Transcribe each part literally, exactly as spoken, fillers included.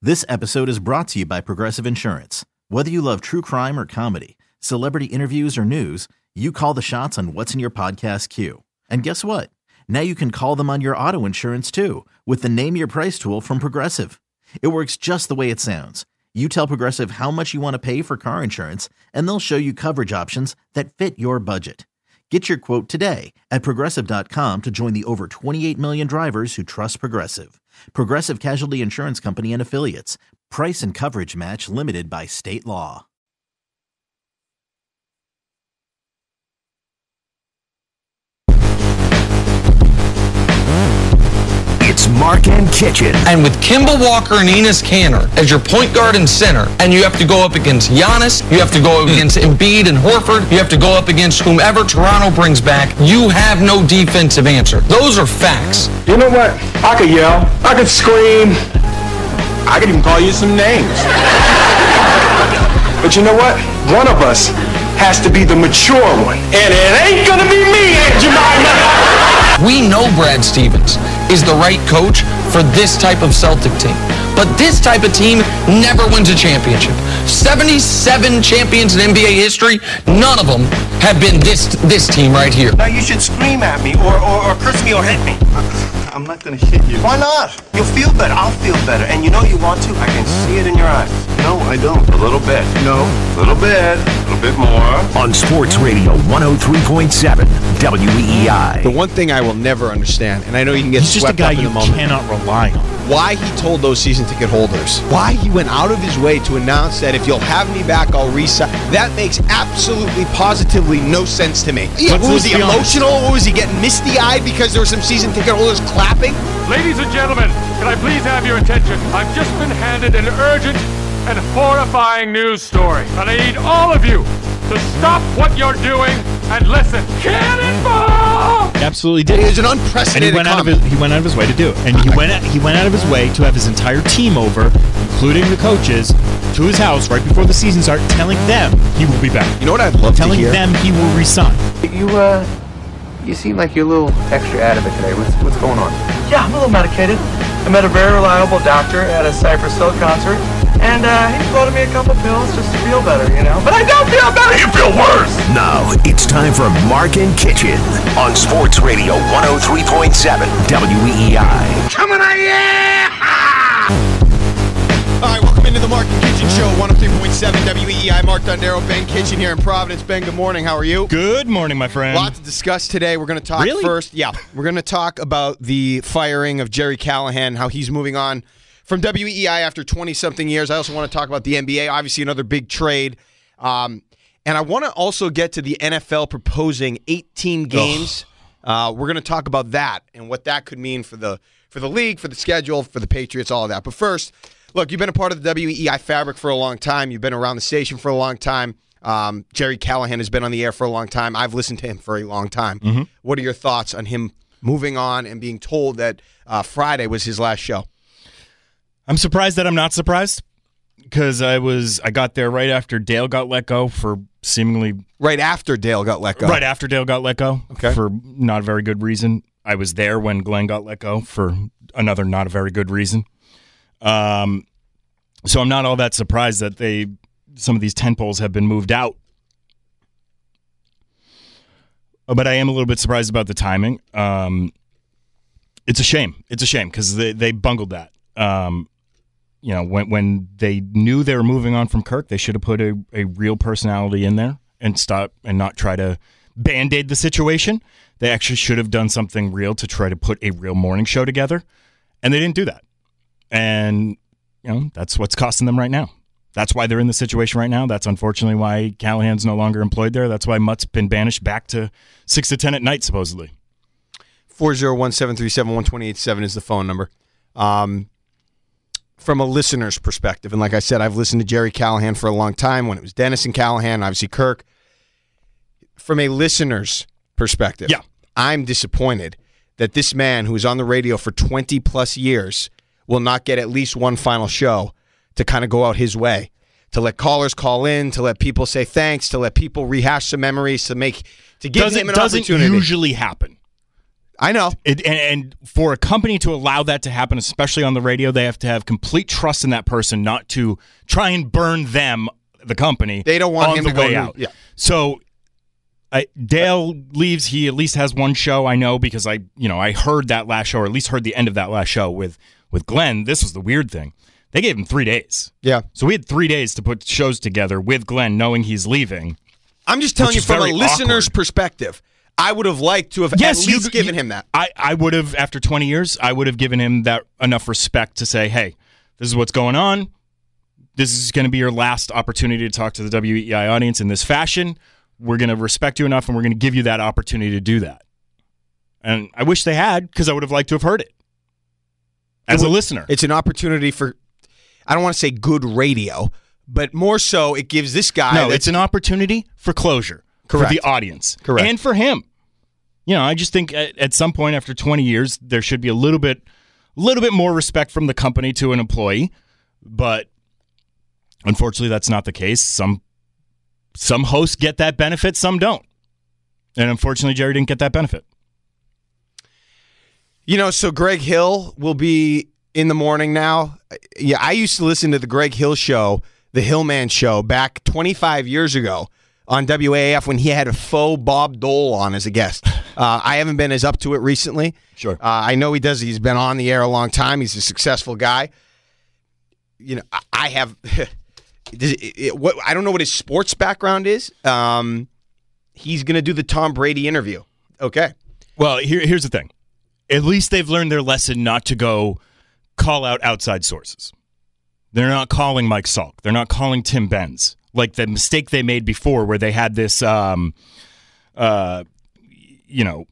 This episode is brought to you by Progressive Insurance. Whether you love true crime or comedy, celebrity interviews or news, you call the shots on what's in your podcast queue. And guess what? Now you can call them on your auto insurance too with the Name Your Price tool from Progressive. It works just the way it sounds. You tell Progressive how much you want to pay for car insurance, and they'll show you coverage options that fit your budget. Get your quote today at Progressive dot com to join the over twenty-eight million drivers who trust Progressive. Progressive Casualty Insurance Company and Affiliates. Price and coverage match limited by state law. It's Mark and Kitchen. And with Kimball Walker and Enes Kanter as your point guard and center, and you have to go up against Giannis, you have to go up against Embiid and Horford, you have to go up against whomever Toronto brings back, you have no defensive answer. Those are facts. You know what? I could yell, I could scream, I could even call you some names. But you know what? One of us has to be the mature one. And it ain't gonna be me, Aunt Jemima. We know Brad Stevens is the right coach for this type of Celtic team. But this type of team never wins a championship. seventy-seven champions in N B A history, none of them have been this this team right here. Now you should scream at me or, or, or curse me or hit me. I'm not gonna hit you. Why not? You'll feel better. I'll feel better. And you know you want to. I can see it in your eyes. No, I don't. A little bit. No. A little bit. A little bit more. On Sports Radio one oh three point seven W E E I. The one thing I will never understand, and I know you can get He's swept just a guy up in you the moment, cannot rely on. why he told those season ticket holders, why he went out of his way to announce that if you'll have me back, I'll resign. That makes absolutely, positively no sense to me. Yeah, was he emotional? Or was he getting misty-eyed because there were some season ticket holders clapping? Ladies and gentlemen, can I please have your attention? I've just been handed an urgent and horrifying news story, and I need all of you to stop what you're doing and listen. Cannonball! Absolutely did. It was an unprecedented and he went out of his, he went out of his way to do it. And he went out, he went out of his way to have his entire team over, including the coaches, to his house right before the season started, telling them he will be back. You know what I'd love telling to hear? Telling them he will resign. You uh, you seem like you're a little extra out of it today. What's what's going on? Yeah, I'm a little medicated. I met a very reliable doctor at a Cypress Hill concert, and uh, he floated me a couple pills just to feel better, you know. But I don't feel better. You feel worse. Now it's time for Mark and Kitchen on Sports Radio one oh three point seven W E E I. Coming at you! All right, welcome into the Mark and Kitchen Show, one oh three point seven W E E I. Mark Dondero, Ben Kitchen here in Providence. Ben, good morning. How are you? Good morning, my friend. A lot to discuss today. We're going to talk really? first. Yeah, we're going to talk about the firing of Jerry Callahan, how he's moving on from W E E I after twenty-something years. I also want to talk about the N B A, obviously another big trade. Um, and I want to also get to the N F L proposing eighteen games. Uh, we're going to talk about that and what that could mean for the for the league, for the schedule, for the Patriots, all of that. But first, look, you've been a part of the W E E I fabric for a long time. You've been around the station for a long time. Um, Jerry Callahan has been on the air for a long time. I've listened to him for a long time. Mm-hmm. What are your thoughts on him moving on and being told that uh, Friday was his last show? I'm surprised that I'm not surprised because I was I got there right after Dale got let go for seemingly right after Dale got let go. Right after Dale got let go. Okay. For not a very good reason. I was there when Glenn got let go for another not a very good reason. Um, so I'm not all that surprised that they some of these tentpoles have been moved out. But I am a little bit surprised about the timing. Um, it's a shame. It's a shame because they, they bungled that. Um, you know, when when they knew they were moving on from Kirk, they should have put a, a real personality in there and stop and not try to Band-Aid the situation. They actually should have done something real to try to put a real morning show together, and they didn't do that. And, you know, that's what's costing them right now. That's why they're in the situation right now. That's unfortunately why Callahan's no longer employed there. That's why Mutt's been banished back to six to ten at night, supposedly. four oh one, seven three seven, one two eight seven is the phone number. Um, from a listener's perspective, and like I said, I've listened to Jerry Callahan for a long time when it was Dennis and Callahan, obviously Kirk. From a listener's perspective, yeah. I'm disappointed that this man who is on the radio for twenty plus years will not get at least one final show to kind of go out his way, to let callers call in, to let people say thanks, to let people rehash some memories, to make to give doesn't, him an doesn't opportunity. Doesn't usually happen. I know. It, and, and for a company to allow that to happen, especially on the radio, they have to have complete trust in that person not to try and burn them, the company. They don't want on him the to go way to- out. yeah. So I, Dale leaves. He at least has one show, I know, because I, you know, I heard that last show, or at least heard the end of that last show with with Glenn. This was the weird thing. They gave him three days. Yeah. So we had three days to put shows together with Glenn, knowing he's leaving. I'm just telling Which you is from a very listener's awkward. perspective. I would have liked to have Yes, at you- least given you- him that. I, I would have, after twenty years, I would have given him that enough respect to say, hey, this is what's going on. This is going to be your last opportunity to talk to the W E I audience in this fashion. We're going to respect you enough, and we're going to give you that opportunity to do that. And I wish they had, because I would have liked to have heard it as It a would- listener. It's an opportunity for, I don't want to say good radio, but more so it gives this guy. No, that's- it's an opportunity for closure Correct. for the audience. Correct. And for him. You know, I just think at, at some point after twenty years, there should be a little bit, little bit more respect from the company to an employee. But unfortunately, that's not the case. Some some hosts get that benefit, some don't. And unfortunately, Jerry didn't get that benefit. You know, so Greg Hill will be in the morning now. Yeah, I used to listen to the Greg Hill show, the Hillman show, back twenty-five years ago on W A A F when he had a faux Bob Dole on as a guest. Uh, I haven't been as up to it recently. Sure. Uh, I know he does. He's been on the air a long time. He's a successful guy. You know, I- I have. Does it, it, what, I don't know what his sports background is. Um, he's going to do the Tom Brady interview. Okay. Well, here, here's the thing. At least they've learned their lesson not to go call out outside sources. They're not calling Mike Salk. They're not calling Tim Benz. Like the mistake they made before where they had this, um, uh, you know,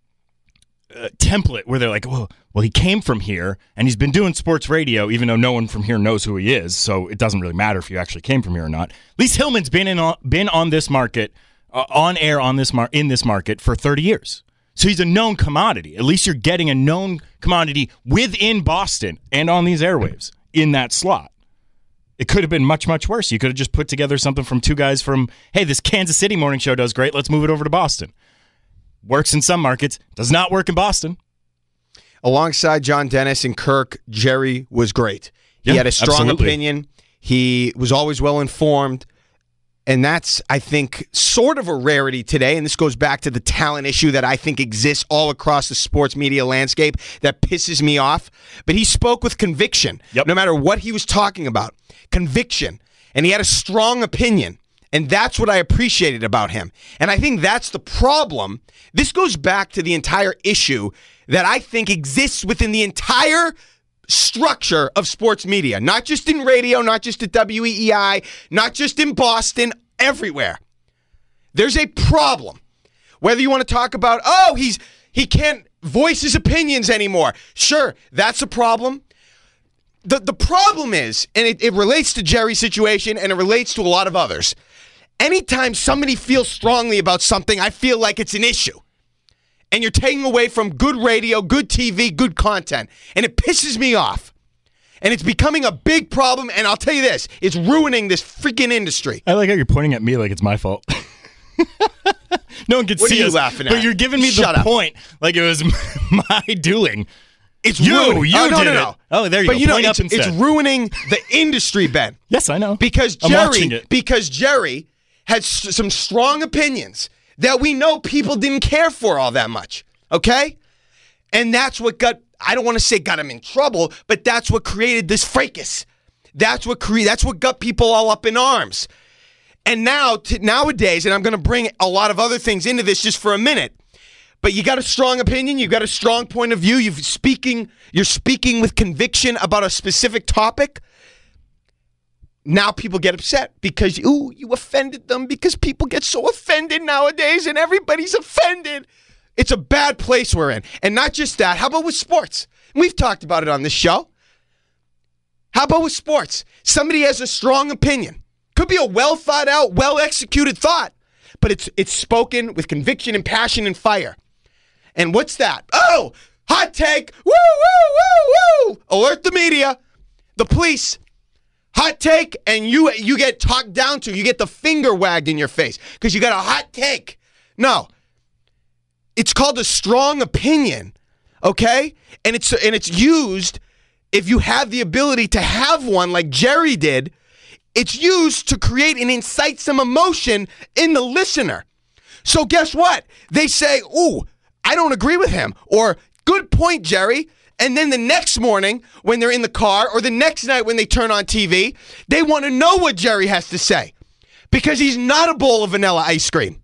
uh, template where they're like, well, well, he came from here and he's been doing sports radio, even though no one from here knows who he is. So it doesn't really matter if you actually came from here or not. At least Hillman's been in on, been on this market, uh, on air on this mar- in this market for thirty years. So he's a known commodity. At least you're getting a known commodity within Boston and on these airwaves in that slot. It could have been much, much worse. You could have just put together something from two guys from, hey, this Kansas City morning show does great. Let's move it over to Boston. Works in some markets, does not work in Boston. Alongside John Dennis and Kirk, Jerry was great. He Yeah, had a strong absolutely. opinion. He was always well informed. And that's, I think, sort of a rarity today. And this goes back to the talent issue that I think exists all across the sports media landscape that pisses me off. But he spoke with conviction, Yep. no matter what he was talking about. Conviction. And he had a strong opinion. And that's what I appreciated about him. And I think that's the problem. This goes back to the entire issue that I think exists within the entire structure of sports media, not just in radio, not just at W E E I, not just in Boston, everywhere. There's a problem. Whether you want to talk about, oh, he's he can't voice his opinions anymore. Sure, that's a problem. The the problem is, and it, it relates to Jerry's situation and it relates to a lot of others. Anytime somebody feels strongly about something, I feel like it's an issue. And you're taking away from good radio, good T V, good content. And it pisses me off. And it's becoming a big problem. And I'll tell you this, it's ruining this freaking industry. I like how you're pointing at me like it's my fault. No one can What are see you us, laughing but at? you're giving me Shut the up. point like it was my doing. It's You, ruining. you oh, no, did no, it. no. Oh, there you but go. You know, Point it's, up and it's said. ruining the industry, Ben. Yes, I know. Because I'm watching Jerry, it. because Jerry had s- some strong opinions that we know people didn't care for all that much. Okay? And that's what got, I don't want to say got him in trouble, but that's what created this fracas. That's what cre- that's what got people all up in arms. And now, t- nowadays, and I'm going to bring a lot of other things into this just for a minute, but you got a strong opinion, you got a strong point of view, you're speaking, you're speaking with conviction about a specific topic. Now people get upset because, ooh, you offended them because people get so offended nowadays and everybody's offended. It's a bad place we're in. And not just that, how about with sports? We've talked about it on this show. How about with sports? Somebody has a strong opinion. Could be a well thought out, well executed thought, but it's it's spoken with conviction and passion and fire. And what's that? Oh, hot take. Woo, woo, woo, woo. Alert the media, the police. Hot take, and you you get talked down to. You get the finger wagged in your face because you got a hot take. No. it's called a strong opinion, okay? And it's and it's used if you have the ability to have one like Jerry did. It's used to create and incite some emotion in the listener. So guess what? They say, ooh, I don't agree with him. Or, good point, Jerry. And then the next morning when they're in the car or the next night when they turn on T V, they want to know what Jerry has to say because he's not a bowl of vanilla ice cream.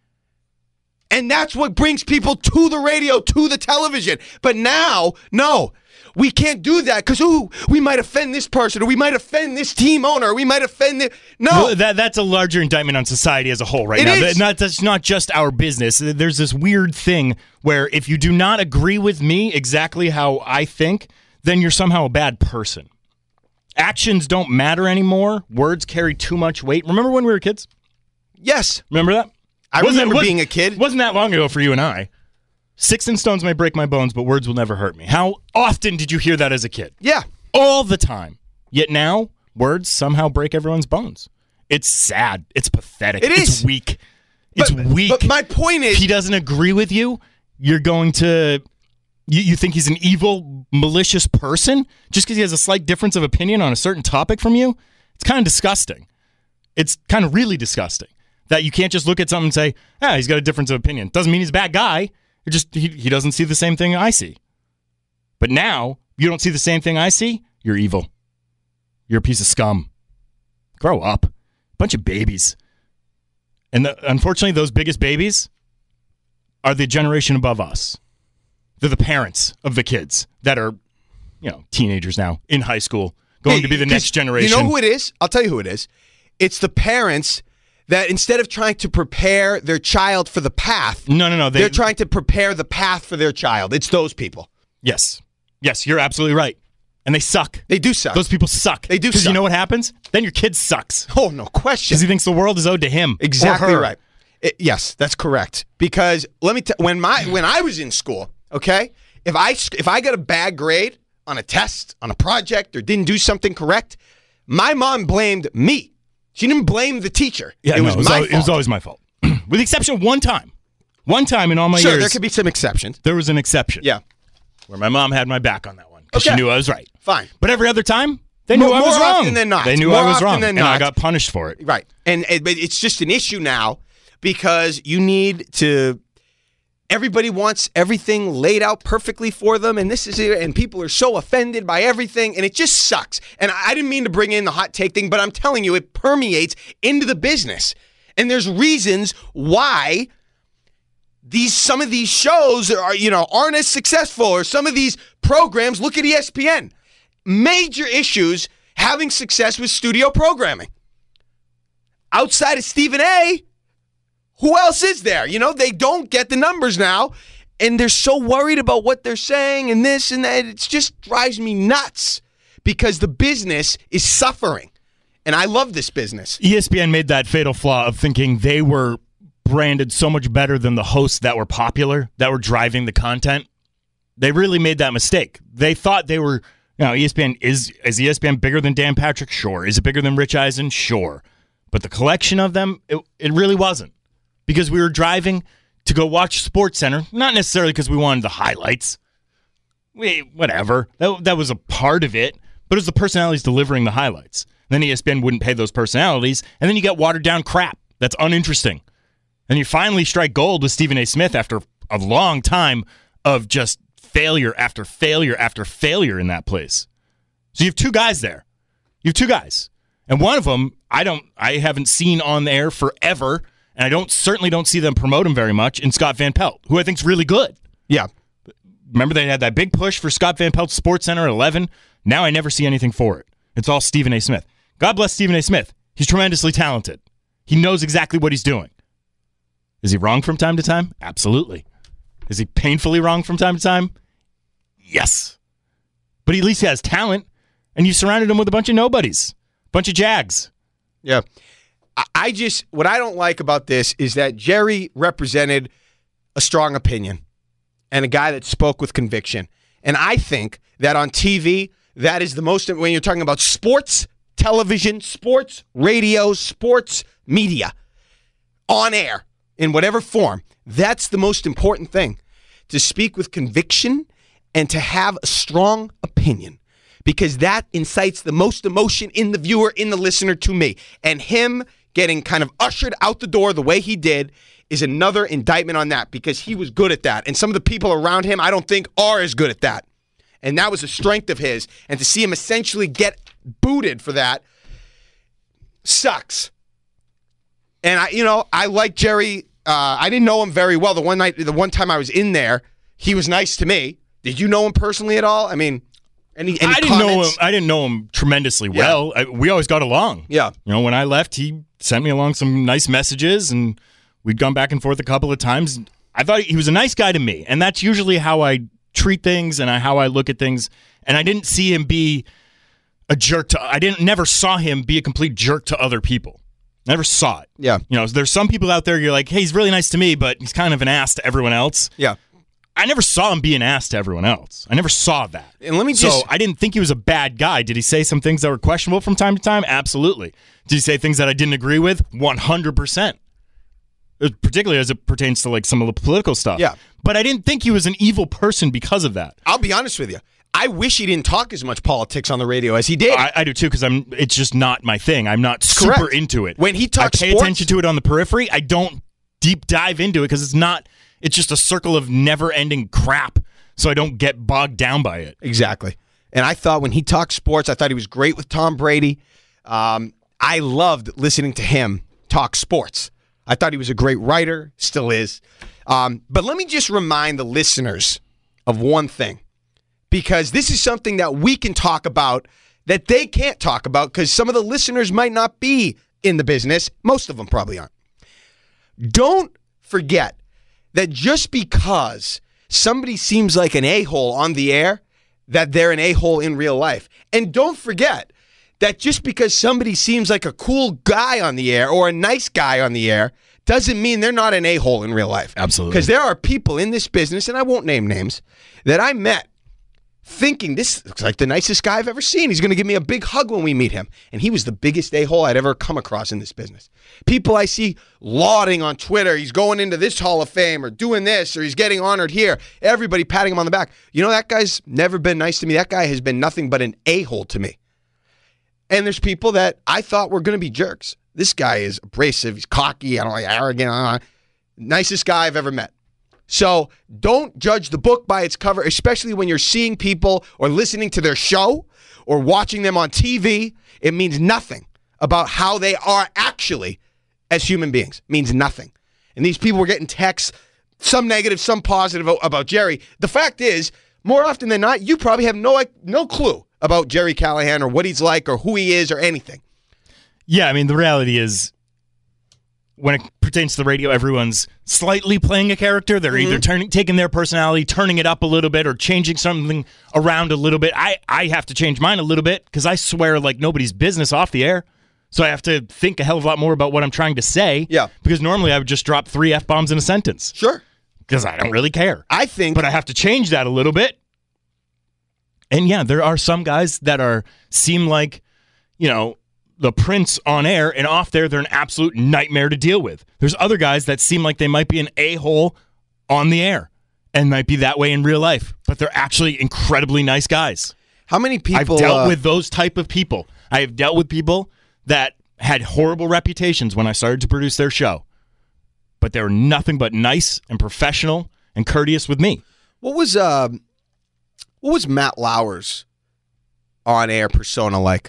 And that's what brings people to the radio, to the television. But now, no, we can't do that because, ooh, we might offend this person or we might offend this team owner or we might offend the... No. Well, that, that's a larger indictment on society as a whole right it now. Is. Not, that's not just our business. There's this weird thing where if you do not agree with me exactly how I think, then you're somehow a bad person. Actions don't matter anymore. Words carry too much weight. Remember when we were kids? Yes. Remember that? I wasn't remember that, being a kid. Wasn't that long ago for you and I. Sticks and stones may break my bones, but words will never hurt me. How often did you hear that as a kid? Yeah. All the time. Yet now, words somehow break everyone's bones. It's sad. It's pathetic. It is. It's weak. It's but, weak. But my point is... If he doesn't agree with you, you're going to... You, you think he's an evil, malicious person? Just because he has a slight difference of opinion on a certain topic from you? It's kind of disgusting. It's kind of really disgusting. That you can't just look at something and say, ah, he's got a difference of opinion. Doesn't mean he's a bad guy. It just he, he doesn't see the same thing I see. But now, you don't see the same thing I see, you're evil. You're a piece of scum. Grow up. Bunch of babies. And the, unfortunately, those biggest babies are the generation above us. They're the parents of the kids that are, you know, teenagers now, in high school, going hey, to be the next generation. You know who it is? I'll tell you who it is. It's the parents that instead of trying to prepare their child for the path, no, no, no, they, they're trying to prepare the path for their child. It's those people. Yes. Yes, you're absolutely right. And they suck. They do suck. Those people suck. They do suck. Because you know what happens? Then your kid sucks. Oh, no question. Because he thinks the world is owed to him. Exactly or her. right. It, yes, that's correct. Because let me tell when my when I was in school, okay, if I if I got a bad grade on a test, on a project, or didn't do something correct, my mom blamed me. She didn't blame the teacher. Yeah, it no, was it was my always, fault. It was always my fault. With the exception of one time. One time in all my sure, years. Sure, there could be some exceptions. There was an exception. Yeah. Where my mom had my back on that one. Because okay. she knew I was right. Fine. But every other time, they knew more, I was more wrong. More often than not. They knew more I was wrong. Than and not. I got punished for it. Right. And, and but it's just an issue now because you need to... Everybody wants everything laid out perfectly for them, and this is it, and people are so offended by everything, and it just sucks. And I didn't mean to bring in the hot take thing, but I'm telling you, it permeates into the business. And there's reasons why these some of these shows are, you know, aren't as successful, or some of these programs. Look at E S P N. Major issues having success with studio programming. Outside of Stephen A., who else is there? You know, they don't get the numbers now, and they're so worried about what they're saying and this and that. It just drives me nuts because the business is suffering, and I love this business. E S P N made that fatal flaw of thinking they were branded so much better than the hosts that were popular, that were driving the content. They really made that mistake. They thought they were, you know, E S P N, is, is E S P N bigger than Dan Patrick? Sure. Is it bigger than Rich Eisen? Sure. But the collection of them, it, it really wasn't. Because we were driving to go watch SportsCenter, not necessarily because we wanted the highlights. We, whatever. That, that was a part of it. But it was the personalities delivering the highlights. And then E S P N wouldn't pay those personalities. And then you get watered down crap that's uninteresting. And you finally strike gold with Stephen A. Smith after a long time of just failure after failure after failure in that place. So you have two guys there. You have two guys. And one of them, I don't, I haven't seen on the air forever. And I don't certainly don't see them promote him very much in Scott Van Pelt, who I think is really good. Yeah. Remember they had that big push for Scott Van Pelt's SportsCenter at eleven? Now I never see anything for it. It's all Stephen A. Smith. God bless Stephen A. Smith. He's tremendously talented. He knows exactly what he's doing. Is he wrong from time to time? Absolutely. Is he painfully wrong from time to time? Yes. But at least he has talent, and you surrounded him with a bunch of nobodies, a bunch of jags. Yeah. I just, what I don't like about this is that Jerry represented a strong opinion and a guy that spoke with conviction. And I think that on T V, that is the most, when you're talking about sports, television, sports, radio, sports, media, on air, in whatever form, That's the most important thing, to speak with conviction and to have a strong opinion, because that incites the most emotion in the viewer, in the listener, to me. And him getting kind of ushered out the door the way he did is another indictment on that, because he was good at that. And some of the people around him, I don't think, are as good at that. And that was a strength of his. And to see him essentially get booted for that sucks. And I, you know, I like Jerry. Uh, I didn't know him very well. The one night, the one time I was in there, he was nice to me. Did you know him personally at all? I mean, any, any I didn't comments? know him. I didn't know him tremendously well. Yeah. I, we always got along. Yeah. You know, when I left, he sent me along some nice messages, and we'd gone back and forth a couple of times. I thought he was a nice guy to me, and that's usually how I treat things and how I look at things. And I didn't see him be a jerk to. I didn't never saw him be a complete jerk to other people. Never saw it. Yeah. You know, there's some people out there. You're like, hey, he's really nice to me, but he's kind of an ass to everyone else. Yeah. I never saw him be an ass to everyone else. I never saw that. And let me just. So I didn't think he was a bad guy. Did he say some things that were questionable from time to time? Absolutely. Did he say things that I didn't agree with? one hundred percent. Particularly as it pertains to like some of the political stuff. Yeah. But I didn't think he was an evil person because of that. I'll be honest with you. I wish he didn't talk as much politics on the radio as he did. I, I do too, because I'm. It's just not my thing. I'm not super Correct. into it. When he talks I pay sports, attention to it on the periphery. I don't deep dive into it because it's not. It's just a circle of never-ending crap. So I don't get bogged down by it. Exactly. And I thought when he talked sports, I thought he was great with Tom Brady. Um, I loved listening to him talk sports. I thought he was a great writer, still is. Um, but let me just remind the listeners of one thing, because this is something that we can talk about that they can't talk about, because some of the listeners might not be in the business. Most of them probably aren't. Don't forget that just because somebody seems like an a-hole on the air, that they're an a-hole in real life. And don't forget that just because somebody seems like a cool guy on the air or a nice guy on the air doesn't mean they're not an a-hole in real life. Absolutely. Because there are people in this business, and I won't name names, that I met thinking this looks like the nicest guy I've ever seen. He's going to give me a big hug when we meet him. And he was the biggest a-hole I'd ever come across in this business. People I see lauding on Twitter, he's going into this Hall of Fame or doing this or he's getting honored here. Everybody patting him on the back. You know, that guy's never been nice to me. That guy has been nothing but an a-hole to me. And there's people that I thought were going to be jerks. This guy is abrasive. He's cocky. I don't like arrogant. I don't know. Nicest guy I've ever met. So don't judge the book by its cover, especially when you're seeing people or listening to their show or watching them on T V. It means nothing about how they are actually as human beings. It means nothing. And these people were getting texts, some negative, some positive about Jerry. The fact is, more often than not, you probably have no no clue about Jerry Callahan or what he's like or who he is or anything. Yeah, I mean, the reality is, when it pertains to the radio, everyone's slightly playing a character. They're mm-hmm. either turning, taking their personality, turning it up a little bit, or changing something around a little bit. I, I have to change mine a little bit because I swear like nobody's business off the air. So I have to think a hell of a lot more about what I'm trying to say. Yeah. Because normally I would just drop three F-bombs in a sentence. Sure. Because I don't really care. I think. But I have to change that a little bit. And yeah, there are some guys that are seem like, you know, the prince on air, and off there, they're an absolute nightmare to deal with. There's other guys that seem like they might be an a-hole on the air and might be that way in real life, but they're actually incredibly nice guys. How many people... I've dealt uh, with those type of people. I have dealt with people that had horrible reputations when I started to produce their show, but they were nothing but nice and professional and courteous with me. What was, uh, what was Matt Lauer's on-air persona like?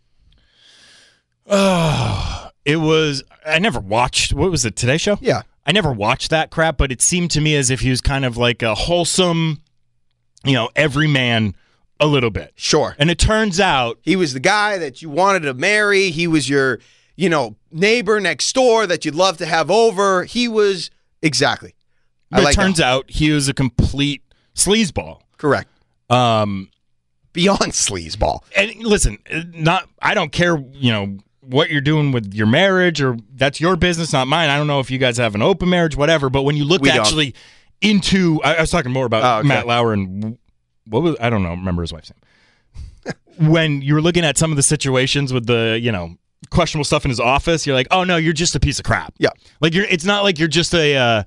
Oh, it was, I never watched, what was it, Today Show? Yeah. I never watched that crap, but it seemed to me as if he was kind of like a wholesome, you know, everyman a little bit. Sure. And it turns out... He was the guy that you wanted to marry. He was your, you know, neighbor next door that you'd love to have over. He was, exactly. But like it turns that. out he was a complete sleazeball. Correct. Um, Beyond sleazeball. And listen, not I don't care, you know, what you're doing with your marriage, or that's your business, not mine. I don't know if you guys have an open marriage, whatever. But when you look We actually don't. into, I, I was talking more about oh, okay. Matt Lauer and what was I don't know, remember his wife's name. When you're looking at some of the situations with the, you know, questionable stuff in his office, you're like, oh no, you're just a piece of crap. Yeah, like you're. It's not like you're just a. Uh,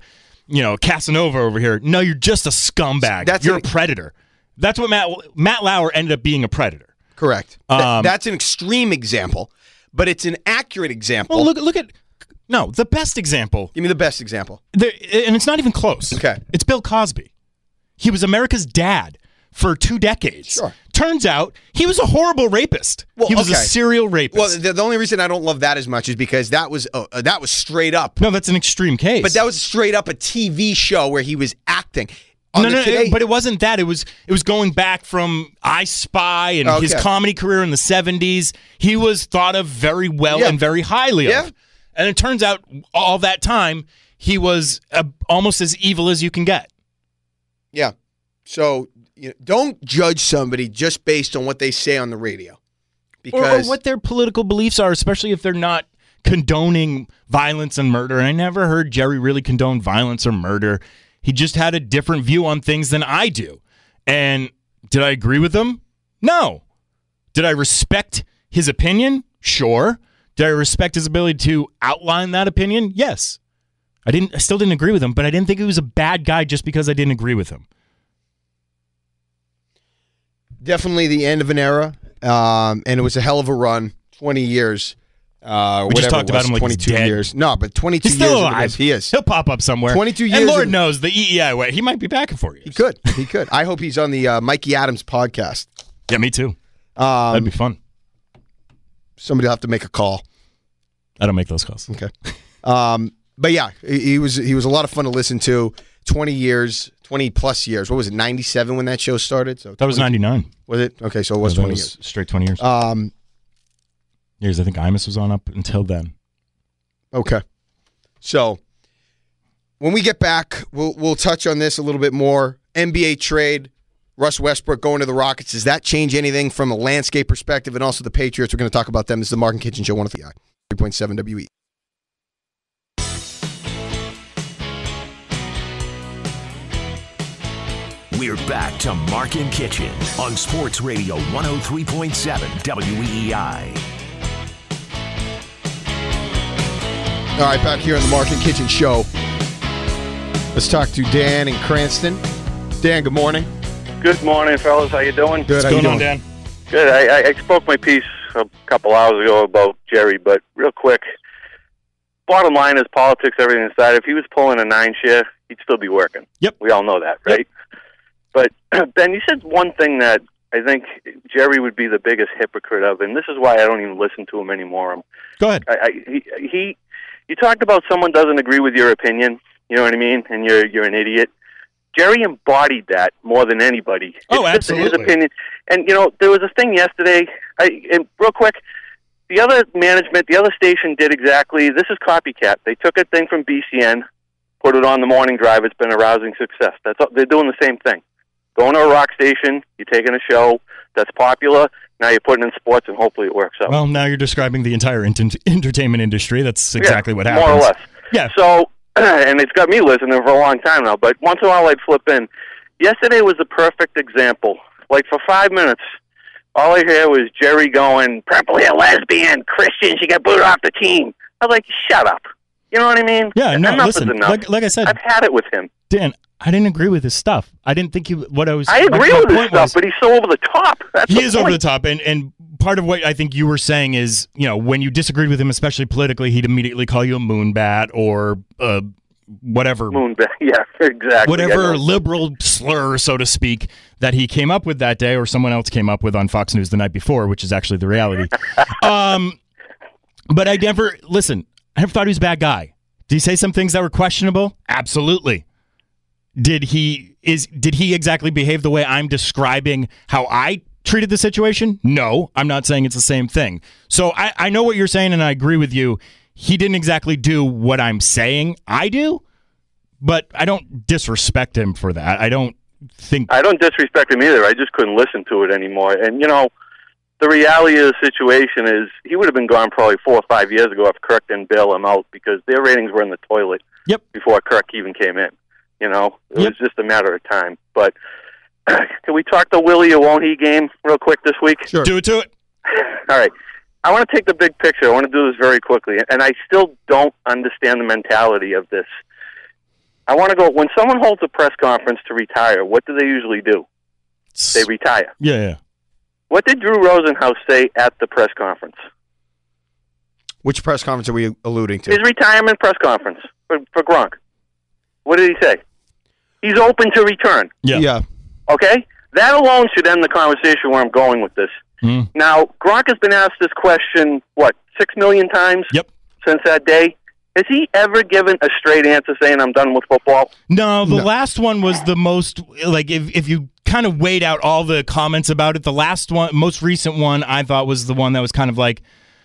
you know, Casanova over here. No, you're just a scumbag. That's you're an, a predator. That's what Matt Matt Lauer ended up being, a predator. Correct. Th- Um, that's an extreme example, but it's an accurate example. Well, look look at no the best example. Give me the best example. The, and it's not even close. Okay. It's Bill Cosby. He was America's dad for two decades. Sure. Turns out he was a horrible rapist. Well, he was okay. a serial rapist. Well, the, the only reason I don't love that as much is because that was uh, uh, that was straight up. No, that's an extreme case. But that was straight up a T V show where he was acting. On No, the no, Today- it, but it wasn't that. It was it was going back from I Spy and Okay. his comedy career in the seventies. He was thought of very well Yeah. and very highly Yeah. of. And it turns out all that time he was uh, almost as evil as you can get. Yeah. So you know, don't judge somebody just based on what they say on the radio. Or, Because or what their political beliefs are, especially if they're not condoning violence and murder. And I never heard Jerry really condone violence or murder. He just had a different view on things than I do. And did I agree with him? No. Did I respect his opinion? Sure. Did I respect his ability to outline that opinion? Yes. I didn't. I still didn't agree with him, but I didn't think he was a bad guy just because I didn't agree with him. definitely the end of an era, um, and it was a hell of a run. Twenty years. Uh, We just whatever talked it was, about him like he's twenty-two dead. years. No, but twenty-two He's still years. of alive. this, He is. He'll pop up somewhere. twenty-two years. And Lord of- knows the E E I way. He might be back in four years. He could. He could. I hope he's on the uh, Mikey Adams podcast. Yeah, me too. Um, That'd be fun. Somebody will have to make a call. I don't make those calls. Okay. Um, but yeah, he, he was he was a lot of fun to listen to. Twenty years, twenty plus years. What was it? Ninety-seven when that show started. So That was ninety-nine. Was it? Okay, so it was Yeah, that twenty was years. straight twenty years. Um, years. I think Imus was on up until then. Okay. So when we get back, we'll we'll touch on this a little bit more. N B A trade, Russ Westbrook going to the Rockets. Does that change anything from a landscape perspective? And also the Patriots. We're going to talk about them. This is the Mark and Kitchen Show, one oh three point seven W E. We're back to Mark and Kitchen on Sports Radio one oh three point seven W E E I. All right, back here on the Mark and Kitchen Show. Let's talk to Dan in Cranston. Dan, good morning. Good morning, fellas. How you doing? Good. What's How you going on, doing? Dan? Good. I, I spoke my piece a couple hours ago about Jerry, but real quick, bottom line is politics, everything aside. If he was pulling a nine share, he'd still be working. Yep. We all know that, right? But, Ben, you said one thing that I think Jerry would be the biggest hypocrite of, and this is why I don't even listen to him anymore. Go ahead. I, I, he, he, you talked about someone doesn't agree with your opinion, you know what I mean, and you're you're an idiot. Jerry embodied that more than anybody. Oh, It's just absolutely. his opinion. And, you know, there was a thing yesterday, I, and real quick, the other management, the other station did exactly, this is copycat. They took a thing from B C N, put it on the morning drive. It's been a rousing success. That's all, they're doing the same thing. Going to a rock station, you're taking a show that's popular, now you're putting in sports, and hopefully it works out. Well, now you're describing the entire ent- entertainment industry. That's exactly Yeah, what happens. more or less. Yeah. So, and it's got me listening for a long time now, but once in a while I'd flip in. Yesterday was the perfect example. Like, for five minutes, all I hear was Jerry going, probably a lesbian, Christian, she got booted off the team. I was like, shut up. You know what I mean? Yeah, no, Enough listen, is enough. like, like I said, I've had it with him. Dan, I didn't agree with his stuff. I didn't think he, what I was... I my- agree my with his point stuff, was- but he's so over the top. That's he the is point. over the top, and, and part of what I think you were saying is, you know, when you disagreed with him, especially politically, he'd immediately call you a moonbat or uh, whatever... Moonbat, yeah, exactly. Whatever I know. liberal slur, so to speak, that he came up with that day or someone else came up with on Fox News the night before, which is actually the reality. um, but I never... Listen, I never thought he was a bad guy. Did he say some things that were questionable? Absolutely. Did he is did he exactly behave the way I'm describing how I treated the situation? No, I'm not saying it's the same thing. So I, I know what you're saying, and I agree with you. He didn't exactly do what I'm saying I do, but I don't disrespect him for that. I don't think... I don't disrespect him either. I just couldn't listen to it anymore. And, you know, the reality of the situation is he would have been gone probably four or five years ago if Kirk didn't bail him out because their ratings were in the toilet Yep. before Kirk even came in. You know, it Yep. was just a matter of time. But can we talk the Willie or won't he game real quick this week? Sure. Do it to it. All right. I want to take the big picture. I want to do this very quickly. And I still don't understand the mentality of this. I want to go. When someone holds a press conference to retire, what do they usually do? They retire. Yeah, yeah. What did Drew Rosenhaus say at the press conference? Which press conference are we alluding to? His retirement press conference for, for Gronk. What did he say? He's open to return. Yeah. Yeah. Okay? That alone should end the conversation where I'm going with this. Mm. Now, Gronk has been asked this question, what, six million times? Yep. Since that day? Has he ever given a straight answer saying I'm done with football? No, the No. last one was the most, like, if, if you kind of weighed out all the comments about it, the last one, most recent one, I thought was the one that was kind of like,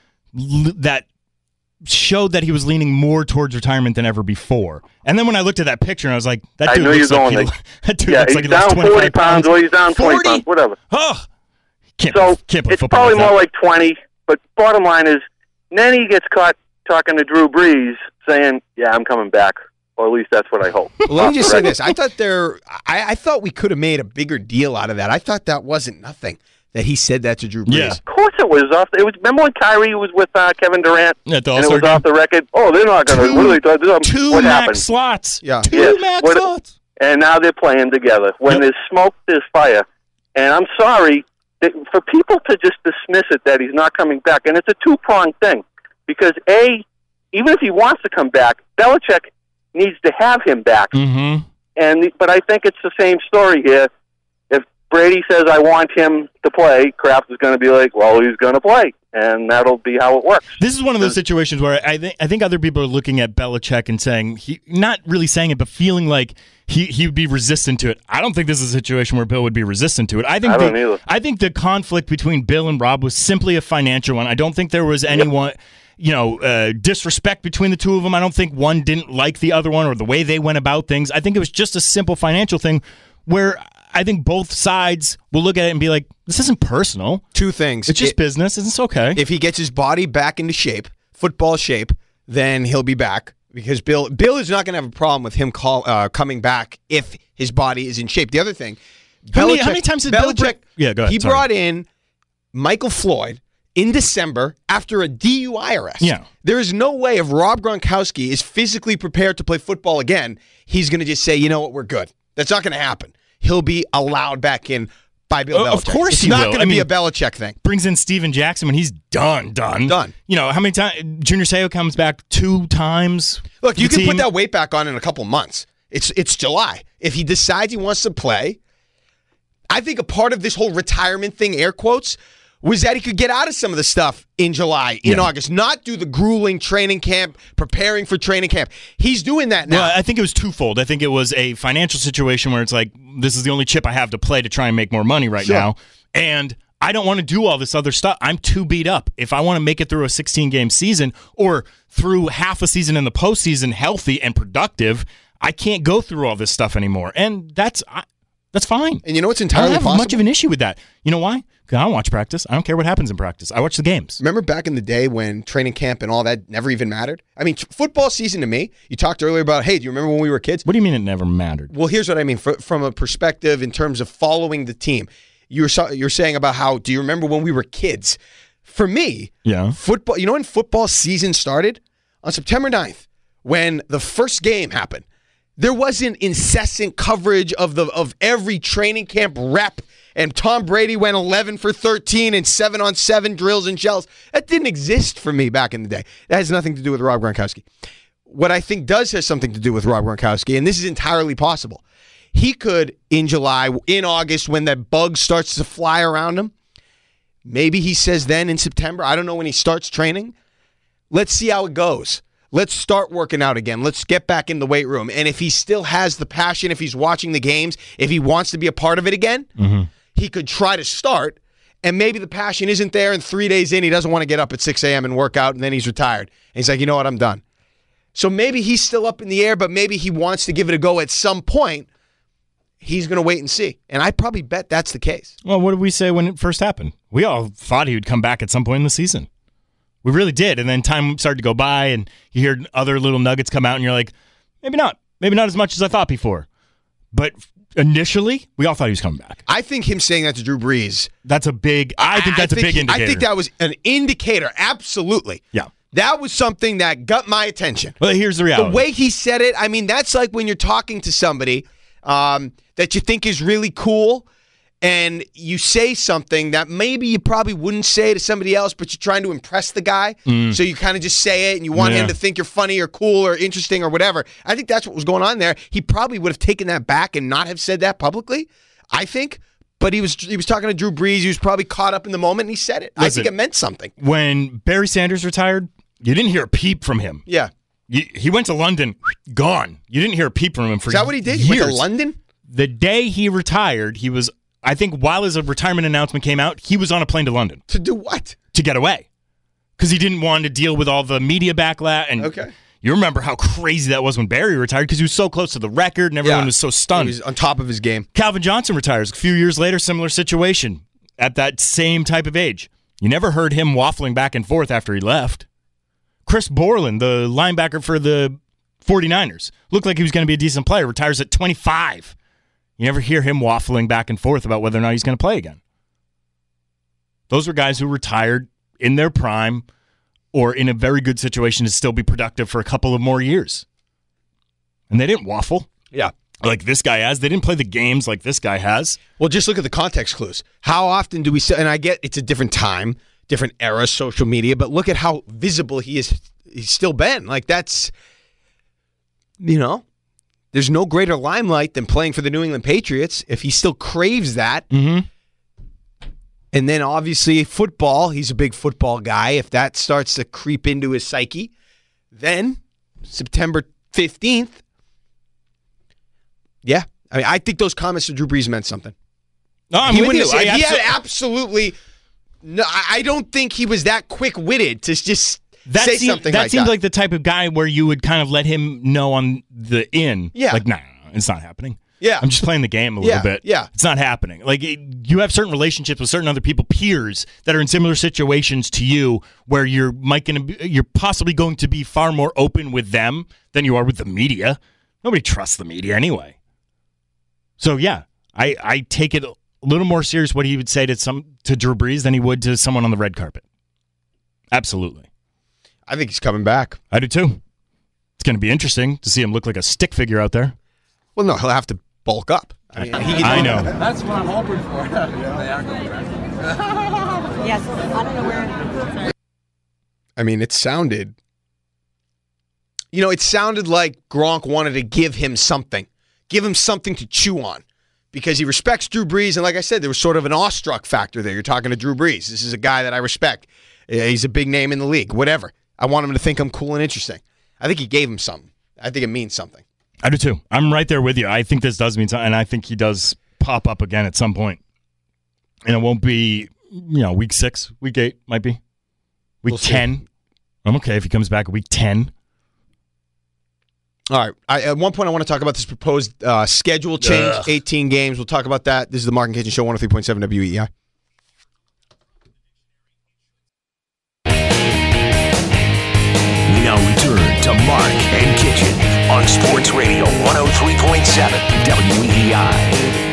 l- that showed that he was leaning more towards retirement than ever before. And then when I looked at that picture, I was like, that I dude knew looks you were like going he, like- that dude Yeah, looks he's like he lost down twenty-five forty pounds, or he's down twenty forty? pounds, whatever. Oh, can't, So can't play it's football probably like that. more like twenty, but bottom line is, Nenny gets caught talking to Drew Brees saying, yeah, I'm coming back. Or at least that's what I hope. Well, let me just say this. I thought there. I, I thought we could have made a bigger deal out of that. I thought that wasn't nothing that he said that to Drew Brees. Yeah. Of course it was off. It was. Remember when Kyrie was with uh, Kevin Durant, At the and it All-Star was game? off the record. Oh, they're not going to. Two- What are they doing? Two what max happened? slots. Yeah. Two Yes. max What- slots. And now they're playing together. When Yep. there's smoke, there's fire. And I'm sorry that for people to just dismiss it that he's not coming back. And it's a two-pronged thing. Because, A, even if he wants to come back, Belichick needs to have him back. Mm-hmm. And But I think it's the same story here. If Brady says, I want him to play, Kraft is going to be like, well, he's going to play. And that'll be how it works. This is one of those situations where I think I think other people are looking at Belichick and saying he not really saying it, but feeling like he he would be resistant to it. I don't think this is a situation where Bill would be resistant to it. I think I don't the, either. I think the conflict between Bill and Rob was simply a financial one. I don't think there was anyone, you know, uh, disrespect between the two of them. I don't think one didn't like the other one or the way they went about things. I think it was just a simple financial thing where I think both sides will look at it and be like, this isn't personal. Two things. It's just It- business. It's okay. If he gets his body back into shape, football shape, then he'll be back because Bill Bill is not going to have a problem with him call, uh, coming back if his body is in shape. The other thing, How many- Belichick- how many times did Bill Belichick? bring- Yeah, go ahead, He sorry. brought in Michael Floyd in December after a D U I arrest. Yeah. There is no way if Rob Gronkowski is physically prepared to play football again, he's going to just say, you know what, we're good. That's not going to happen. He'll be allowed back in by Bill Uh, Belichick. of course it's he not will. going I to be mean- a Belichick thing. Brings in Steven Jackson when he's done, done, Done. You know how many times Junior Seau comes back two times. Look, for you the can put team? that weight back on in a couple months. It's it's July. If he decides he wants to play, I think a part of this whole retirement thing, air quotes, was that he could get out of some of the stuff in July, in Yeah. August, not do the grueling training camp, preparing for training camp. He's doing that now. Well, I think it was twofold. I think it was a financial situation where it's like, this is the only chip I have to play to try and make more money right Sure. now. And I don't want to do all this other stuff. I'm too beat up. If I want to make it through a sixteen-game season or through half a season in the postseason healthy and productive, I can't go through all this stuff anymore. And that's I, that's fine. and you know what's I entirely don't have possible? much of an issue with that. You know why? Because I don't watch practice. I don't care what happens in practice. I watch the games. Remember back in the day when training camp and all that never even mattered? I mean, t- football season to me, you talked earlier about, hey, do you remember when we were kids? What do you mean it never mattered? Well, here's what I mean Fr- from a perspective in terms of following the team. You're so- you're saying about how do you remember when we were kids? For me, Yeah. football. You know when football season started on September ninth, when the first game happened. There wasn't incessant coverage of the of every training camp rep. And Tom Brady went eleven for thirteen and seven on seven drills and shells. That didn't exist for me back in the day. That has nothing to do with Rob Gronkowski. What I think does have something to do with Rob Gronkowski, and this is entirely possible, he could, in July, in August, when that bug starts to fly around him, maybe he says then in September, I don't know when he starts training, let's see how it goes. Let's start working out again. Let's get back in the weight room. And if he still has the passion, if he's watching the games, if he wants to be a part of it again, Mm-hmm. he could try to start, and maybe the passion isn't there, and three days in, he doesn't want to get up at six a.m. and work out, and then he's retired. And he's like, you know what, I'm done. So maybe he's still up in the air, but maybe he wants to give it a go at some point. He's going to wait and see. And I probably bet that's the case. Well, what did we say when it first happened? We all thought he would come back at some point in the season. We really did. And then time started to go by, and you hear other little nuggets come out, and you're like, maybe not. Maybe not as much as I thought before. But initially, we all thought he was coming back. I think him saying that to Drew Brees. That's a big, I think that's a big he- indicator. I think that was an indicator, absolutely. Yeah. That was something that got my attention. Well, here's the reality. The way he said it, I mean, that's like when you're talking to somebody um, that you think is really cool, and you say something that maybe you probably wouldn't say to somebody else, but you're trying to impress the guy. Mm. So you kind of just say it, and you want Yeah. him to think you're funny or cool or interesting or whatever. I think that's what was going on there. He probably would have taken that back and not have said that publicly, I think. But he was he was talking to Drew Brees. He was probably caught up in the moment, and he said it. Listen, I think it meant something. When Barry Sanders retired, you didn't hear a peep from him. Yeah. You, he went to London, gone. You didn't hear a peep from him for Is that what he did? He years. went to London? The day he retired, he was, I think while his retirement announcement came out, he was on a plane to London. To do what? To get away. Because he didn't want to deal with all the media backlash. And Okay. you remember how crazy that was when Barry retired because he was so close to the record and everyone Yeah. was so stunned. He was on top of his game. Calvin Johnson retires a few years later, similar situation at that same type of age. You never heard him waffling back and forth after he left. Chris Borland, the linebacker for the 49ers, looked like he was going to be a decent player, retires at twenty-five. You never hear him waffling back and forth about whether or not he's going to play again. Those were guys who retired in their prime or in a very good situation to still be productive for a couple of more years. And they didn't waffle. Yeah. Like this guy has. They didn't play the games like this guy has. Well, just look at the context clues. How often do we say, and I get it's a different time, different era, social media, but look at how visible he is. He's still been. Like that's, you know, there's no greater limelight than playing for the New England Patriots. If he still craves that, Mm-hmm. and then obviously football, he's a big football guy. If that starts to creep into his psyche, then September fifteenth, yeah. I mean, I think those comments to Drew Brees meant something. No, I'm he with wouldn't you. have said- I he abso- had absolutely no. I I don't think he was that quick-witted to just That say seemed, something that like seemed that. like the type of guy where you would kind of let him know on the in. Yeah. Like, nah, it's not happening. Yeah. I'm just playing the game a little Yeah, bit. yeah. It's not happening. Like, it, you have certain relationships with certain other people, peers, that are in similar situations to you where you're might gonna be, you're possibly going to be far more open with them than you are with the media. Nobody trusts the media anyway. So, yeah, I, I take it a little more serious what he would say to some to Drew Brees than he would to someone on the red carpet. Absolutely. I think he's coming back. I do too. It's going to be interesting to see him look like a stick figure out there. Well, no, he'll have to bulk up. I mean, he I know. That's what I'm hoping for. Yes, I don't know where. I mean, it sounded, you know, it sounded like Gronk wanted to give him something, give him something to chew on, because he respects Drew Brees, and like I said, there was sort of an awestruck factor there. You're talking to Drew Brees. This is a guy that I respect. Yeah, he's a big name in the league. Whatever. I want him to think I'm cool and interesting. I think he gave him something. I think it means something. I do too. I'm right there with you. I think this does mean something, and I think he does pop up again at some point. And it won't be, you know, week six, week eight might be. Week We'll see. ten. I'm okay if he comes back at week ten. All right. I, at one point, I want to talk about this proposed uh, schedule change, Ugh. eighteen games. We'll talk about that. This is the Mark and Kitchen Show, one oh three point seven W E I. We now return to Mark and Kitchen on Sports Radio one oh three point seven W E I.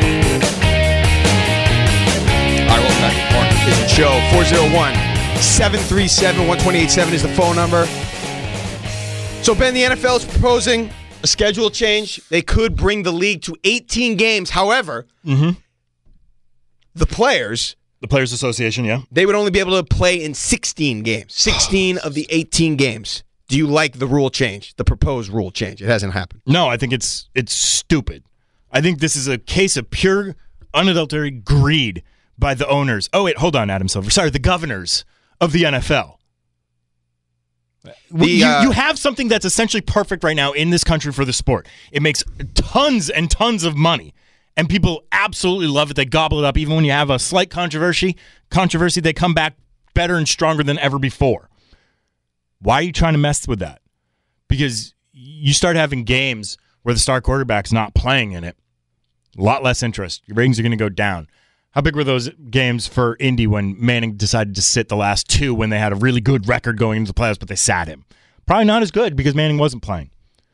All right, welcome back to the Mark and Kitchen Show. four oh one, seven three seven, one two eight seven is the phone number. So, Ben, the N F L is proposing a schedule change. They could bring the league to eighteen games. However, Mm-hmm. the players, The Players Association, yeah. they would only be able to play in sixteen games. sixteen of the eighteen games. Do you like the rule change, the proposed rule change? It hasn't happened. No, I think it's it's stupid. I think this is a case of pure, unadulterated greed by the owners. Oh, wait, hold on, Adam Silver. Sorry, the governors of the N F L. The, you, uh, you have something that's essentially perfect right now in this country for the sport. It makes tons and tons of money, and people absolutely love it. They gobble it up. Even when you have a slight controversy, controversy, they come back better and stronger than ever before. Why are you trying to mess with that? Because you start having games where the star quarterback's not playing in it. A lot less interest. Your ratings are going to go down. How big were those games for Indy when Manning decided to sit the last two when they had a really good record going into the playoffs, but they sat him? Probably not as good because Manning wasn't playing.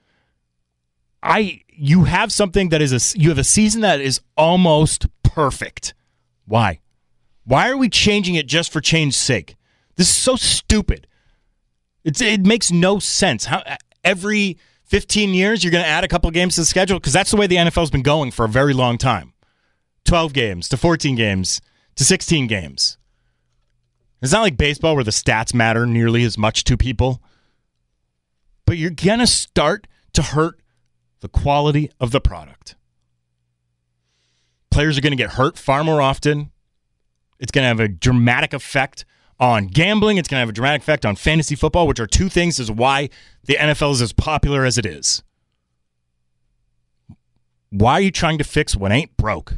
I you have something that is a you have a season that is almost perfect. Why? Why are we changing it just for change's sake? This is so stupid. It's it makes no sense. How every fifteen years you're going to add a couple games to the schedule? Because that's the way the N F L's been going for a very long time. twelve games to fourteen games to sixteen games. It's not like baseball where the stats matter nearly as much to people. But you're going to start to hurt the quality of the product. Players are going to get hurt far more often. It's going to have a dramatic effect on gambling. It's going to have a dramatic effect on fantasy football, which are two things as why the N F L is as popular as it is. Why are you trying to fix what ain't broke?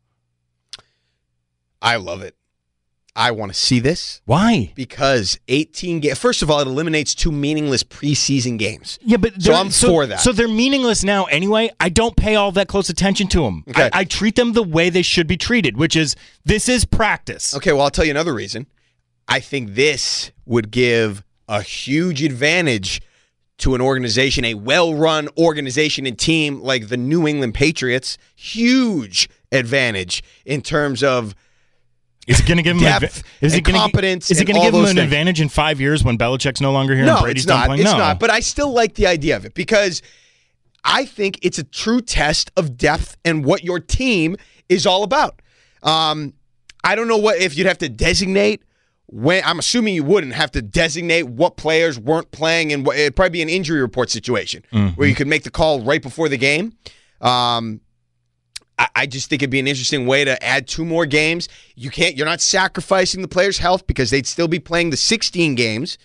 I love it. I want to see this. Why? Because eighteen games. First of all, it eliminates two meaningless preseason games. Yeah, but so I'm so, for that. So they're meaningless now anyway. I don't pay all that close attention to them. Okay. I, I treat them the way they should be treated, which is this is practice. Okay, well, I'll tell you another reason. I think this would give a huge advantage to an organization, a well-run organization and team like the New England Patriots. Huge advantage in terms of Is it going to give him depth adva- is and it gonna, competence? Is it going to give him an things. advantage in five years when Belichick's no longer here no, and Brady's it's done not. playing? It's no, not. But I still like the idea of it because I think it's a true test of depth and what your team is all about. Um, I don't know what if you'd have to designate when. I'm assuming you wouldn't have to designate what players weren't playing, and what, it'd probably be an injury report situation mm-hmm. where you could make the call right before the game. Um, I just think it'd be an interesting way to add two more games. You can't. You're not sacrificing the players' health because they'd still be playing the sixteen games.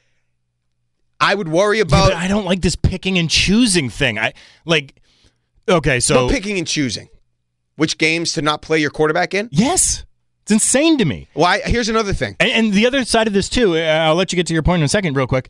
I would worry about. Yeah, but I don't like this picking and choosing thing. I like. Okay, so but picking and choosing which games to not play your quarterback in. Yes, it's insane to me. Well, I, here's another thing, and, and the other side of this too. I'll let you get to your point in a second, real quick.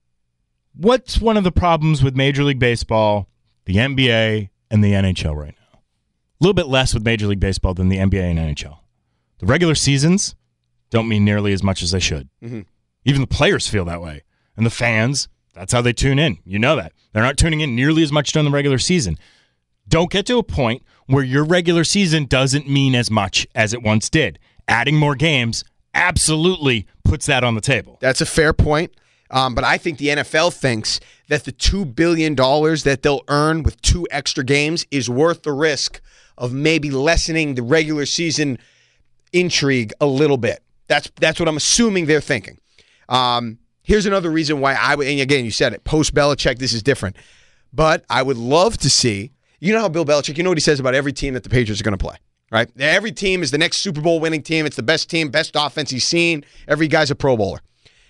What's one of the problems with Major League Baseball, the N B A, and the N H L right now? A little bit less with Major League Baseball than the N B A and N H L. The regular seasons don't mean nearly as much as they should. Mm-hmm. Even the players feel that way. And the fans, that's how they tune in. You know that. They're not tuning in nearly as much during the regular season. Don't get to a point where your regular season doesn't mean as much as it once did. Adding more games absolutely puts that on the table. That's a fair point. Um, but I think the N F L thinks that the two billion dollars that they'll earn with two extra games is worth the risk of maybe lessening the regular season intrigue a little bit. That's that's what I'm assuming they're thinking. Um, here's another reason why I would, and again, you said it, post-Belichick, this is different. But I would love to see, you know how Bill Belichick, you know what he says about every team that the Patriots are going to play, right? Every team is the next Super Bowl winning team. It's the best team, best offense he's seen. Every guy's a Pro Bowler.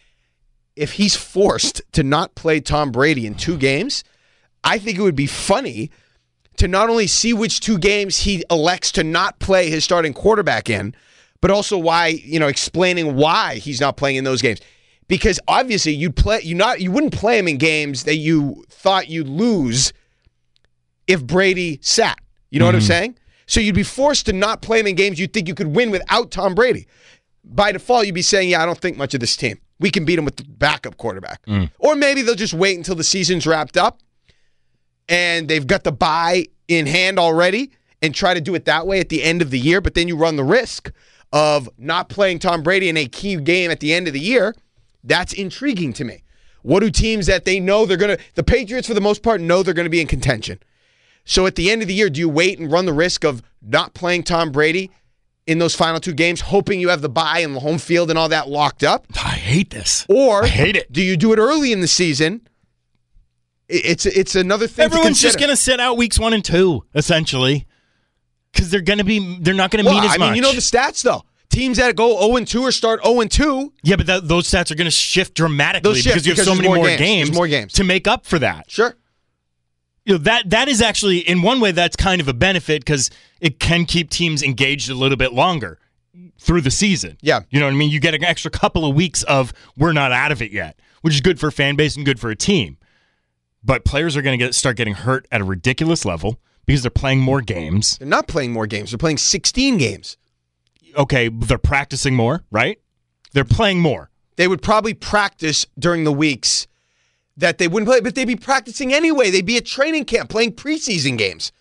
If he's forced to not play Tom Brady in two games, I think it would be funny to not only see which two games he elects to not play his starting quarterback in, but also why, you know, explaining why he's not playing in those games. Because obviously you'd play you not you wouldn't play him in games that you thought you'd lose if Brady sat. You know mm-hmm. what I'm saying? So you'd be forced to not play him in games you'd think you could win without Tom Brady. By default, you'd be saying, yeah, I don't think much of this team. We can beat them with the backup quarterback. Mm. Or maybe they'll just wait until the season's wrapped up and they've got the bye in hand already and try to do it that way at the end of the year. But then you run the risk of not playing Tom Brady in a key game at the end of the year. That's intriguing to me. What do teams that they know they're going to, the Patriots for the most part know they're going to be in contention. So at the end of the year, do you wait and run the risk of not playing Tom Brady in those final two games, hoping you have the bye and the home field and all that locked up? I hate this. Or I hate it. Do you do it early in the season? It's it's another thing. Everyone's just going to sit out weeks one and two, essentially, because they're going to be they're not going to well, mean as I much. mean, you know the stats though. Teams that go oh and two or start oh and two. Yeah, but that, those stats are going to shift dramatically shift because you have because so many more more games. games, There's more games to make up for that. Sure. You know, that that is actually, in one way, that's kind of a benefit because it can keep teams engaged a little bit longer through the season. Yeah. You know what I mean? You get an extra couple of weeks of we're not out of it yet, which is good for a fan base and good for a team. But players are going to get start getting hurt at a ridiculous level because they're playing more games. They're not playing more games. They're playing sixteen games. Okay, they're practicing more, right? They're playing more. They would probably practice during the weeks that they wouldn't play, but they'd be practicing anyway. They'd be at training camp playing preseason games.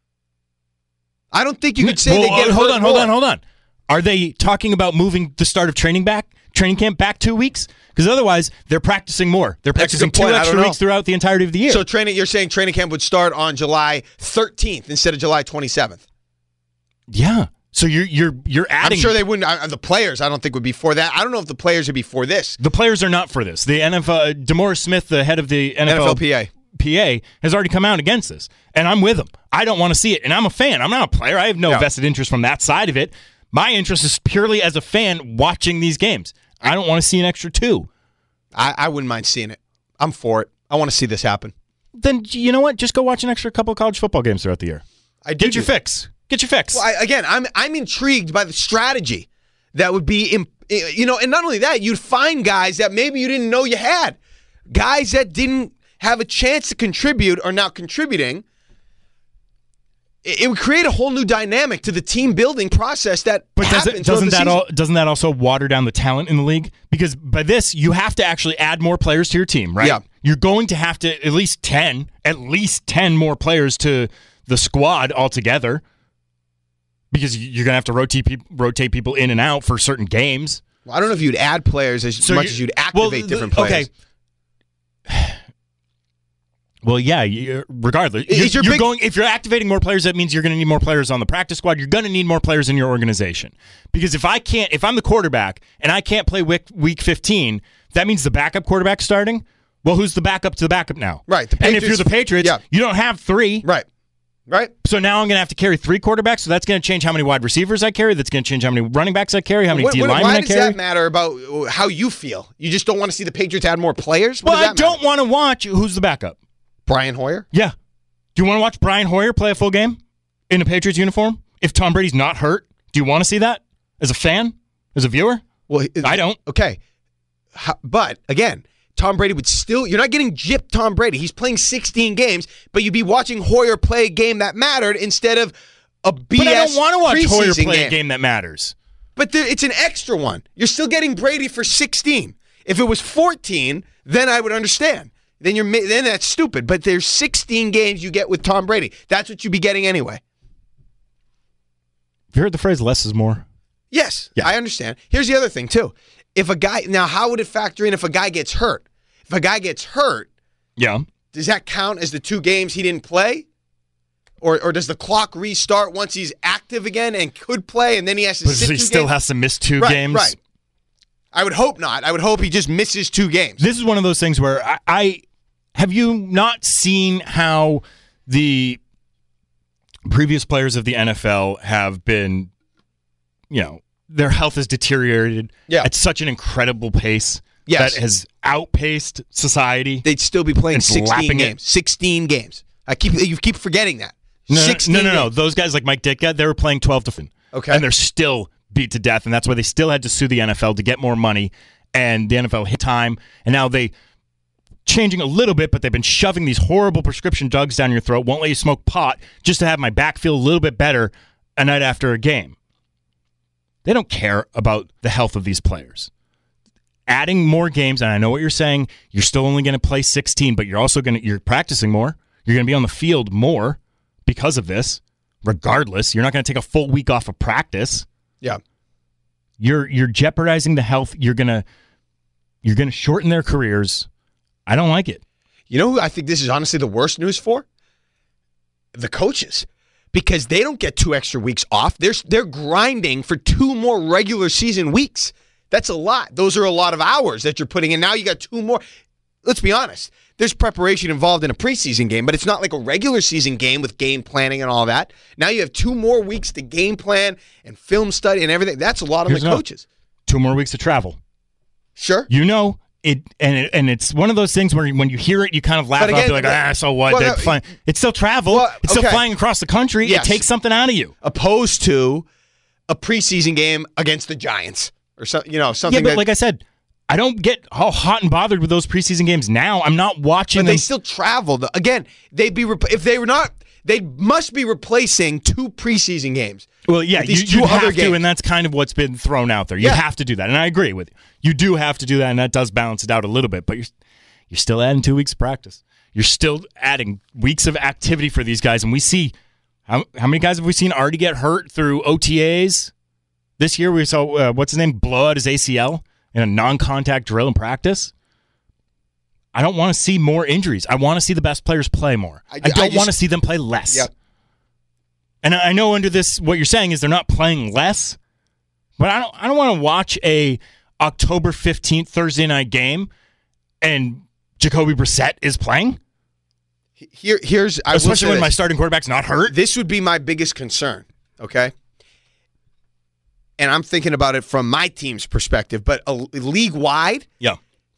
I don't think you could say well, they get hold hurt on, hold more. on, hold on. Are they talking about moving the start of training back? training camp back two weeks? Because otherwise, they're practicing more. They're That's a practicing good point. two I extra don't know. weeks throughout the entirety of the year. So training, you're saying training camp would start on July thirteenth instead of July twenty-seventh? Yeah. So you're you're you're adding. I'm sure they wouldn't. I, the players, I don't think would be for that. I don't know if the players would be for this. The players are not for this. The N F L, uh, DeMaurice Smith, the head of the N F L, N F L P A. P A, has already come out against this, and I'm with him. I don't want to see it, and I'm a fan. I'm not a player. I have no Yeah. vested interest from that side of it. My interest is purely as a fan watching these games. I don't want to see an extra two. I, I wouldn't mind seeing it. I'm for it. I want to see this happen. Then you know what? Just go watch an extra couple of college football games throughout the year. I do Get your do that. fix. Get your fix. Well, I, again, I'm I'm intrigued by the strategy that would be, imp- you know, and not only that, you'd find guys that maybe you didn't know you had, guys that didn't have a chance to contribute are now contributing. It, it would create a whole new dynamic to the team building process that But does happens it, doesn't throughout that the all, doesn't that also water down the talent in the league? Because by this, you have to actually add more players to your team, right? Yeah. You're going to have to at least ten, at least ten more players to the squad altogether. Because you're going to have to rotate pe- rotate people in and out for certain games. Well, I don't know if you'd add players as So much you- as you'd well, activate the- different players. Okay. Well, yeah. You, regardless, Is you're, your you're big- going. If you're activating more players, that means you're going to need more players on the practice squad. You're going to need more players in your organization. Because if I can't, if I'm the quarterback and I can't play week, week fifteen, that means the backup quarterback's starting. Well, who's the backup to the backup now? Right. The and if you're Patriots- the Patriots, yeah. you don't have three. Right. Right. So now I'm going to have to carry three quarterbacks. So that's going to change how many wide receivers I carry. That's going to change how many running backs I carry. How many What- D what- linemen why I does carry. that matter about how you feel? You just don't want to see the Patriots add more players? What Well, does I that don't matter? want to watch who's the backup. Brian Hoyer? Yeah. Do you want to watch Brian Hoyer play a full game in a Patriots uniform? If Tom Brady's not hurt, do you want to see that as a fan, as a viewer? Well, I don't. Okay. How- But, again, Tom Brady would still, you're not getting gypped Tom Brady. He's playing sixteen games, but you'd be watching Hoyer play a game that mattered instead of a B S But I don't want to watch Hoyer preseason play game. a game that matters. But there, it's an extra one. You're still getting Brady for sixteen. If it was fourteen, then I would understand. Then you're ma- then that's stupid. But there's sixteen games you get with Tom Brady. That's what you'd be getting anyway. Have you heard the phrase "less is more"? Yes, Yeah. I understand. Here's the other thing, too. If a guy, now how would it factor in if a guy gets hurt? If a guy gets hurt, Yeah. does that count as the two games he didn't play? Or or does the clock restart once he's active again and could play and then he has to But sit he two still games? has to miss two Right, games. Right. I would hope not. I would hope he just misses two games. This is one of those things where I, I have you not seen how the previous players of the N F L have been, you know, their health has deteriorated Yeah. at such an incredible pace Yes. that has outpaced society. They'd still be playing And sixteen slapping it. games. sixteen games. I keep you keep forgetting that. No, sixteen no, no, no. games. Those guys like Mike Ditka, they were playing twelve to fifteen. Okay. And they're still beat to death, and that's why they still had to sue the N F L to get more money, and the N F L hit time, and now they changing a little bit, but they've been shoving these horrible prescription drugs down your throat, won't let you smoke pot, just to have my back feel a little bit better a night after a game. They don't care about the health of these players. Adding more games, and I know what you're saying, you're still only going to play sixteen, but you're also going to, you're practicing more. You're going to be on the field more because of this. Regardless, you're not going to take a full week off of practice. Yeah. You're you're jeopardizing the health. You're gonna you're gonna shorten their careers. I don't like it. You know who I think this is honestly the worst news for? The coaches. Because they don't get two extra weeks off. They're, they're grinding for two more regular season weeks. That's a lot. Those are a lot of hours that you're putting in. Now you got two more. Let's be honest. There's preparation involved in a preseason game, but it's not like a regular season game with game planning and all that. Now you have two more weeks to game plan and film study and everything. That's a lot on Here's the another. coaches. Two more weeks of travel. Sure. You know it, and it, and it's one of those things where when you hear it, you kind of laugh But out. again, You're like, ah, so what? well, They're no, flying. It's still travel. well, it's still okay. flying across the country. Yes. It takes something out of you. Opposed to a preseason game against the Giants or something. You know something. Yeah, but that, like I said, I don't get all hot and bothered with those preseason games now. I'm not watching But them. they still travel. though. Again, they'd be rep- if they were not. They must be replacing two preseason games. Well, yeah, with you, these two you other have games. to, and that's kind of what's been thrown out there. You Yeah. have to do that, and I agree with you. You do have to do that, and that does balance it out a little bit. But you're you're still adding two weeks of practice. You're still adding weeks of activity for these guys, and we see how how many guys have we seen already get hurt through O T As this year? We saw uh, what's his name blow out his A C L in a non-contact drill and practice, I don't want to see more injuries. I want to see the best players play more. I, I don't I just, want to see them play less. Yep. And I know under this, what you're saying is they're not playing less, but I don't. I don't want to watch a October fifteenth Thursday night game and Jacoby Brissett is playing. Here, here's I especially when my starting quarterback's not hurt. This would be my biggest concern. Okay. And I'm thinking about it from my team's perspective, but a, league-wide, yeah.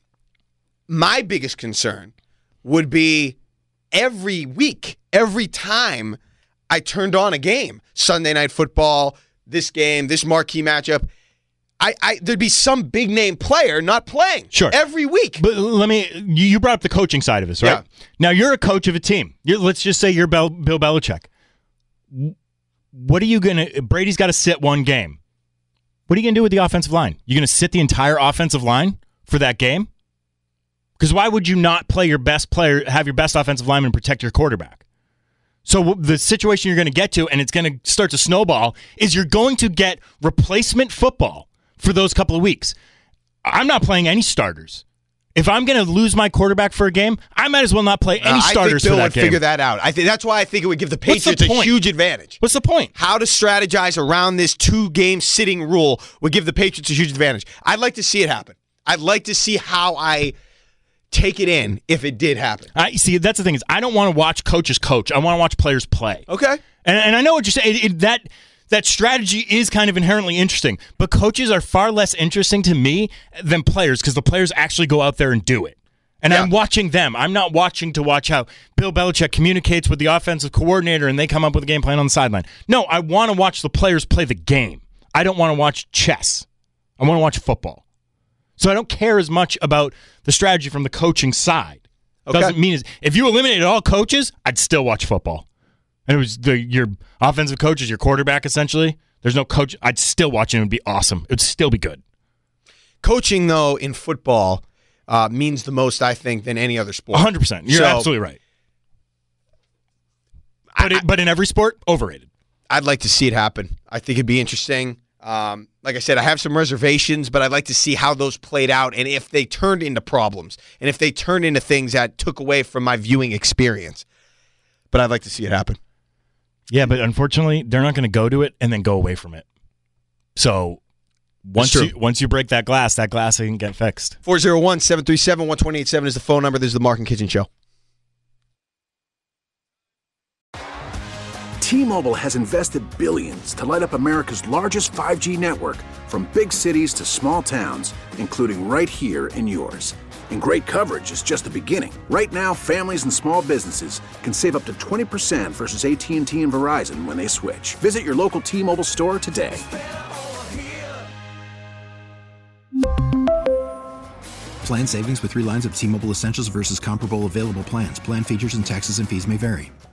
my biggest concern would be every week, every time I turned on a game, Sunday Night Football, this game, this marquee matchup, I, I there'd be some big-name player not playing sure. every week. But let me, you brought up the coaching side of this, right? Yeah. Now, you're a coach of a team. You're, let's just say you're Bill, Bill Belichick. What are you going to, Brady's got to sit one game. What are you going to do with the offensive line? You're going to sit the entire offensive line for that game? Because why would you not play your best player, have your best offensive lineman protect your quarterback? So the situation you're going to get to, and it's going to start to snowball, is you're going to get replacement football for those couple of weeks. I'm not playing any starters. If I'm going to lose my quarterback for a game, I might as well not play any uh, starters for that game. I think Bill would game. figure that out. I think that's why I think it would give the Patriots the a huge advantage. What's the point? How to strategize around this two-game sitting rule would give the Patriots a huge advantage. I'd like to see it happen. I'd like to see how I take it in if it did happen. I see. That's the thing is, I don't want to watch coaches coach. I want to watch players play. Okay, and and I know what you're saying. It, it, that. That strategy is kind of inherently interesting, but coaches are far less interesting to me than players because the players actually go out there and do it. And yeah. I'm watching them. I'm not watching to watch how Bill Belichick communicates with the offensive coordinator and they come up with a game plan on the sideline. No, I want to watch the players play the game. I don't want to watch chess. I want to watch football. So I don't care as much about the strategy from the coaching side. Okay. Doesn't mean if you eliminated all coaches, I'd still watch football. And it was the your offensive coach is your quarterback, essentially. There's no coach. I'd still watch it. It would be awesome. It would still be good. Coaching, though, in football uh, means the most, I think, than any other sport. one hundred percent. You're so, absolutely right. But, I, it, but in every sport, overrated. I'd like to see it happen. I think it'd be interesting. Um, like I said, I have some reservations, but I'd like to see how those played out and if they turned into problems and if they turned into things that took away from my viewing experience. But I'd like to see it happen. Yeah, but unfortunately, they're not going to go to it and then go away from it. So once you once you break that glass, that glass can get fixed. four oh one, seven three seven, one two eight seven is the phone number. This is the Mark and Kitchen Show. T-Mobile has invested billions to light up America's largest five G network, from big cities to small towns, including right here in yours. And great coverage is just the beginning. Right now, families and small businesses can save up to twenty percent versus A T and T and Verizon when they switch. Visit your local T-Mobile store today. Plan savings with three lines of T-Mobile Essentials versus comparable available plans. Plan features and taxes and fees may vary.